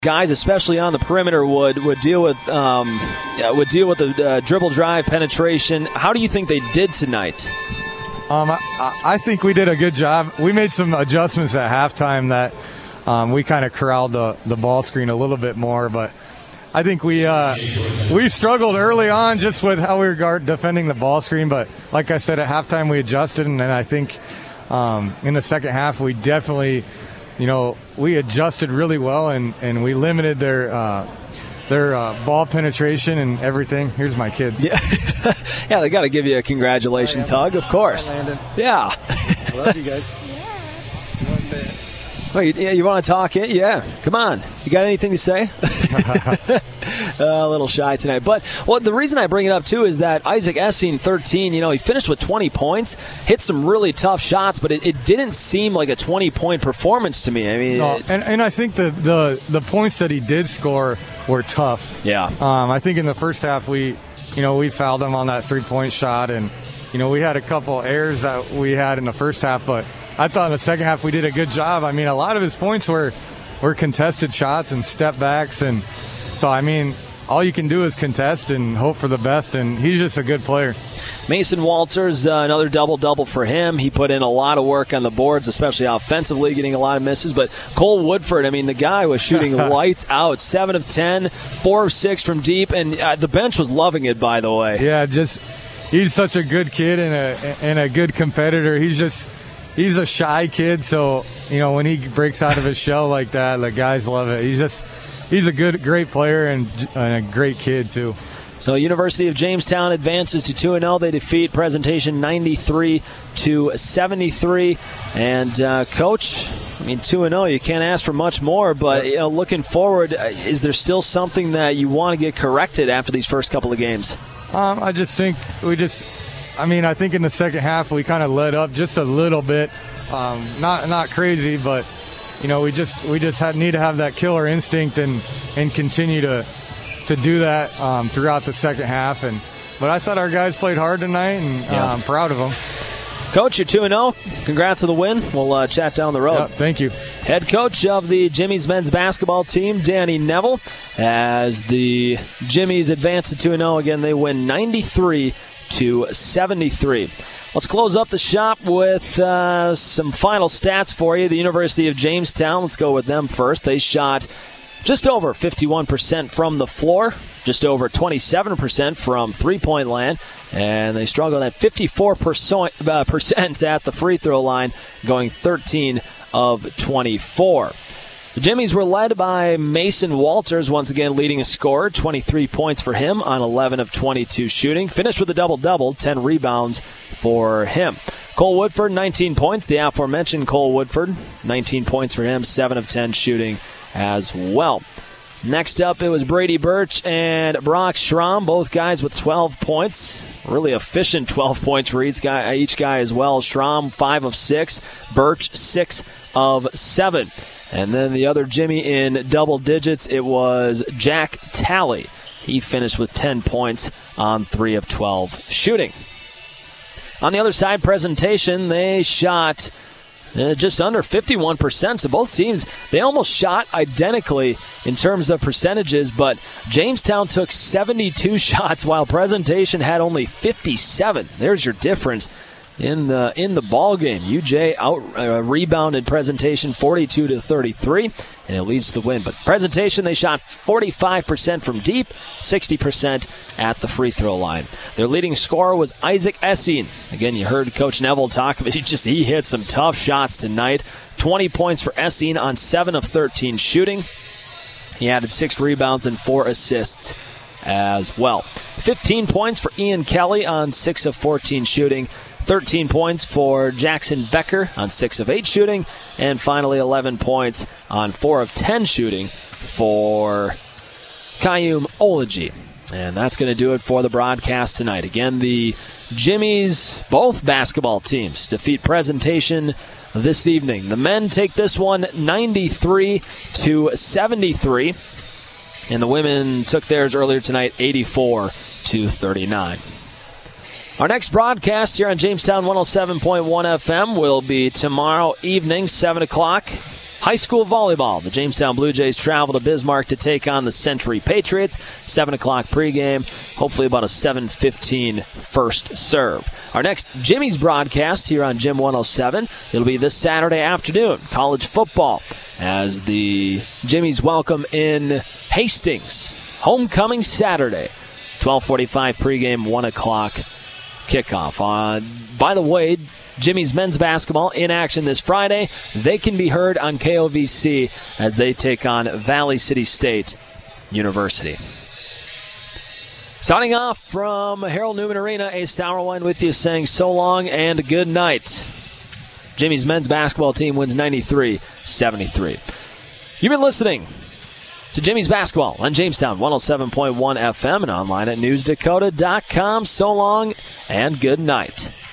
guys, especially on the perimeter, would deal with the dribble drive penetration. How do you think they did tonight? I think we did a good job. We made some adjustments at halftime that we kind of corralled the ball screen a little bit more, but I think we struggled early on just with how we were defending the ball screen. But like I said, at halftime we adjusted, and then I think in the second half we definitely, we adjusted really well, and we limited their ball penetration and everything. Here's my kids. Yeah, yeah, they got to give you a congratulations hug, of course. Hi, Landon. Yeah. I love you guys. You want to say it? Wait, yeah, you want to talk it? Yeah, come on. You got anything to say? A little shy tonight. But the reason I bring it up, too, is that Isaac Essien, 13, he finished with 20 points, hit some really tough shots, but it didn't seem like a 20-point performance to me. I mean, no, and I think the points that he did score were tough. Yeah. I think in the first half we fouled him on that three-point shot, and, we had a couple errors that we had in the first half, but I thought in the second half we did a good job. I mean, a lot of his points were contested shots and step backs, and so, I mean, all you can do is contest and hope for the best, and he's just a good player. Mason Walters, another double-double for him. He put in a lot of work on the boards, especially offensively, getting a lot of misses. But Cole Woodford, I mean, the guy was shooting lights out, 7 of 10, 4 of 6 from deep, and the bench was loving it, by the way. Yeah, he's such a good kid and a good competitor. He's a shy kid, so, when he breaks out of his shell like that, the guys love it. He's a great player and a great kid, too. So University of Jamestown advances to 2-0. They defeat Presentation 93-73. And, Coach, I mean, 2-0, you can't ask for much more. But, looking forward, is there still something that you want to get corrected after these first couple of games? I just think I think in the second half we kind of let up just a little bit. Not crazy, but, we just need to have that killer instinct and continue to do that throughout the second half. But I thought our guys played hard tonight, and I'm proud of them. Coach, you're 2-0. Congrats on the win. We'll chat down the road. Yep, thank you. Head coach of the Jimmy's men's basketball team, Danny Neville, as the Jimmy's advance to 2-0. Again, they win 93-73. Let's close up the shop with some final stats for you. The University of Jamestown, let's go with them first. They shot just over 51% from the floor, just over 27% from three-point land, and they struggled at 54% at the free throw line, going 13 of 24. The Jimmies were led by Mason Walters, once again leading a scorer, 23 points for him on 11 of 22 shooting. Finished with a double-double, 10 rebounds for him. Cole Woodford, 19 points. The aforementioned Cole Woodford, 19 points for him, 7 of 10 shooting as well. Next up, it was Brady Birch and Brock Schramm, both guys with 12 points. Really efficient 12 points for each guy as well. Schramm, 5 of 6. Birch, 6 of 7. And then the other Jimmy in double digits, it was Jack Talley. He finished with 10 points on 3 of 12 shooting. On the other side, Presentation, they shot just under 51%. So both teams, they almost shot identically in terms of percentages, but Jamestown took 72 shots while Presentation had only 57. There's your difference in the ball game. UJ rebounded Presentation 42-33, and it leads to the win. But Presentation, they shot 45% from deep, 60% at the free throw line. Their leading scorer was Isaac Essien. Again, you heard Coach Neville talk about it. He hit some tough shots tonight. 20 points for Essien on 7 of 13 shooting. He added 6 rebounds and 4 assists as well. 15 points for Ian Kelly on 6 of 14 shooting. 13 points for Jackson Becker on 6 of 8 shooting. And finally 11 points on 4 of 10 shooting for Kayum Olaji. And that's going to do it for the broadcast tonight. Again, the Jimmies, both basketball teams, defeat Presentation this evening. The men take this one 93-73. And the women took theirs earlier tonight 84-39. Our next broadcast here on Jamestown 107.1 FM will be tomorrow evening, 7 o'clock. High school volleyball. The Jamestown Blue Jays travel to Bismarck to take on the Century Patriots. 7 o'clock pregame. Hopefully about a 7:15 first serve. Our next Jimmy's broadcast here on Gym 107. It'll be this Saturday afternoon. College football as the Jimmys welcome in Hastings. Homecoming Saturday. 12:45 pregame, 1 o'clock kickoff. By the way, Jimmy's men's basketball in action this Friday. They can be heard on KOVC as they take on Valley City State University. Signing off from Harold Newman Arena, Ace Sauerwein with you saying so long and good night. Jimmy's men's basketball team wins 93-73. You've been listening to Jimmy's Basketball on Jamestown 107.1 FM and online at newsdakota.com. So long and good night.